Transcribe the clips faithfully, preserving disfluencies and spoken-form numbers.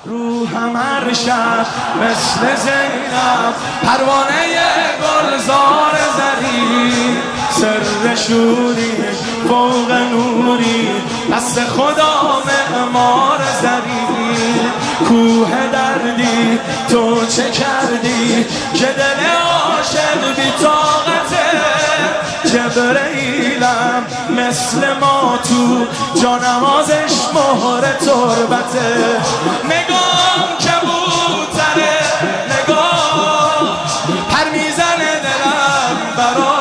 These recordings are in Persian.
روحم هر شب مثل زینب پروانه گلزار زری، سر شوری فوق نوری دست خدا معمار زری. کوه دردی تو چه کردی که دل عاشق بی طاقته، جبرئیلم مثل ما تو جانمازش مهر تربته. نگام کبوتره نگاه پر میزنه دلم برا،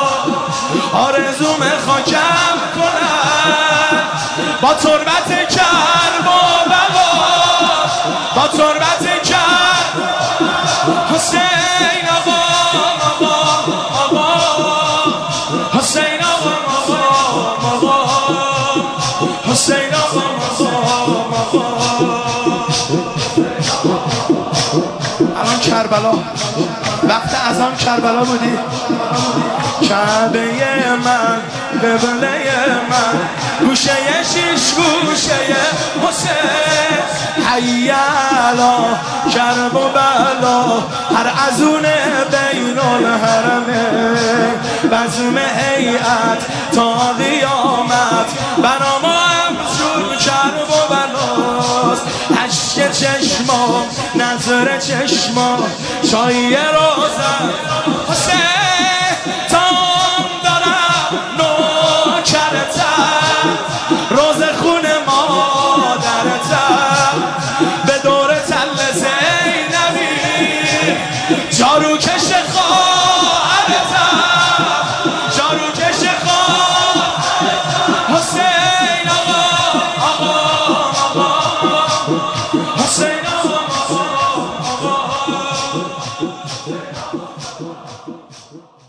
آرزوم خاکم کنن با تربت کرب و بقا، با تربت کرب حسین آقا آقا آقا، حسین آقا آقا آقا، حسین آقا آقا آقا. الان کربلا وقت از آن کربلا بودی، کعبه من قبله من گوشه شیش گوشه حسین، حی علی کرب و بلا هر ازونه بین الحرمه، بزم هیئت تا قیامت برا ما همچون کرب و بلاست. اشک چشما نظر چشما چای روزن حسین، تام دارم نوکرتم روز خون مادرتم، به دور تل زینبی جارو کش خواهرتم، جارو کش خواهرتم. حسین آقا آقا آقا، حسین آقا آقا آقا.